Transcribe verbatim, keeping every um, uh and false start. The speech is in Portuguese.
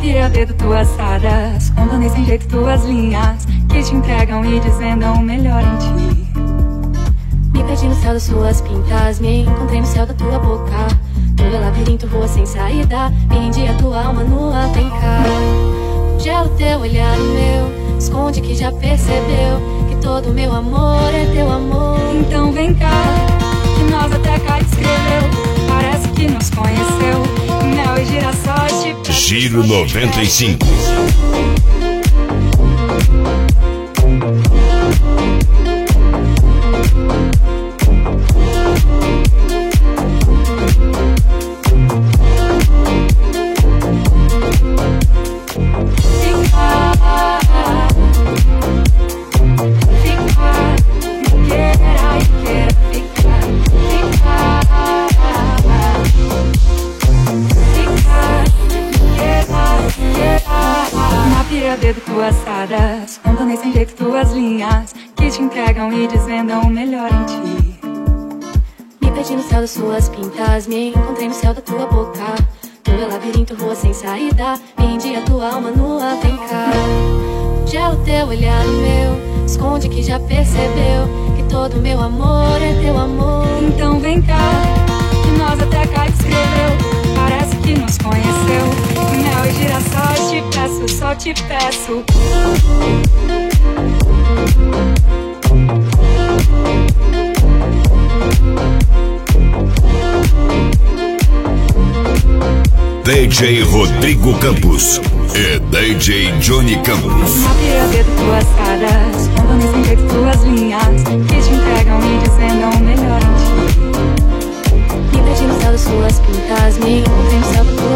Mapia dedo tuas sadas, contando sem jeito tuas linhas que te entregam e desvendam o melhor em ti. Me perdi no céu das suas pintas, me encontrei no céu da tua boca. Tu é labirinto, rua sem saída, rendi a tua alma nua, vem cá. Gelo teu olhar no meu, esconde que já percebeu que todo meu amor é teu amor. Então vem cá, que nós até cá escreveu, parece que nos conheceu. Mel e girassol te peço. Giro noventa e cinco. Dedo tuas sadas, contando sem jeito tuas linhas que te entregam e desvendam o melhor em ti. Me perdi no céu das suas pintas, me encontrei no céu da tua boca. Tu é labirinto, rua sem saída, rendi a tua alma nua, vem cá. Gelo teu olhar no meu, esconde que já percebeu que todo meu amor é teu amor. Então vem cá, que nós até cá escreveu, parece que nos conheceu. Mel e girassol te peço, só te peço. D J Rodrigo Campos e D J Johnny Campos. Mapia dedo tuas sadas, contando sem jeito tuas linhas que te entregam e desvendam o melhor em ti. Me perdi no céu das suas pintas, me encontrei no céu da tua